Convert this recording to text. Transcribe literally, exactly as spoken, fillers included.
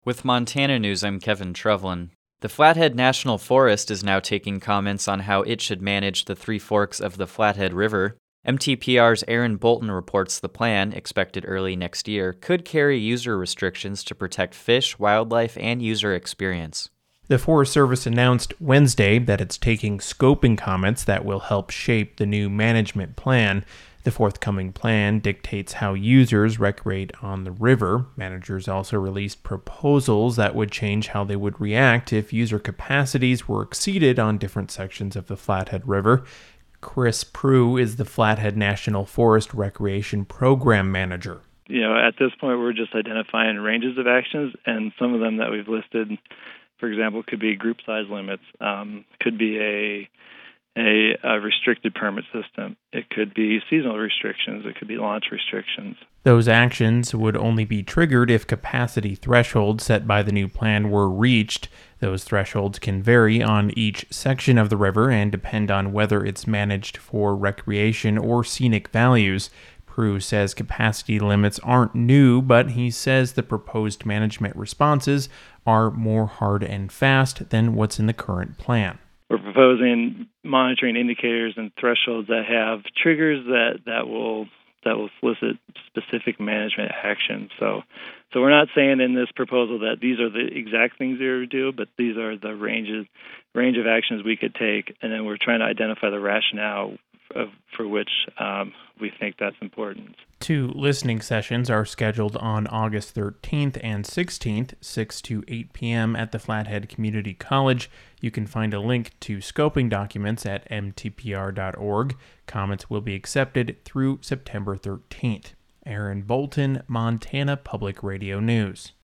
With Montana News, I'm Kevin Trevlin. The Flathead National Forest is now taking comments on how it should manage the Three Forks of the Flathead River. M T P R's Aaron Bolton reports the plan, expected early next year, could carry user restrictions to protect fish, wildlife, and user experience. The Forest Service announced Wednesday that it's taking scoping comments that will help shape the new management plan. The forthcoming plan dictates how users recreate on the river. Managers also released proposals that would change how they would react if user capacities were exceeded on different sections of the Flathead River. Chris Prue is the Flathead National Forest Recreation Program Manager. You know, at this point, we're just identifying ranges of actions, and some of them that we've listed, for example, could be group size limits, um, could be a A, a restricted permit system. It could be seasonal restrictions. It could be launch restrictions. Those actions would only be triggered if capacity thresholds set by the new plan were reached. Those thresholds can vary on each section of the river and depend on whether it's managed for recreation or scenic values. Prue says capacity limits aren't new, but he says the proposed management responses are more hard and fast than what's in the current plan. We're proposing monitoring indicators and thresholds that have triggers that, that will that will solicit specific management action. So, so we're not saying in this proposal that these are the exact things we would do, but these are the ranges range of actions we could take, and then we're trying to identify the rationale of, for which um, we think that's important. Two listening sessions are scheduled on August thirteenth and sixteenth, six to eight p.m. at the Flathead Community College. You can find a link to scoping documents at m t p r dot org. Comments will be accepted through September thirteenth. Aaron Bolton, Montana Public Radio News.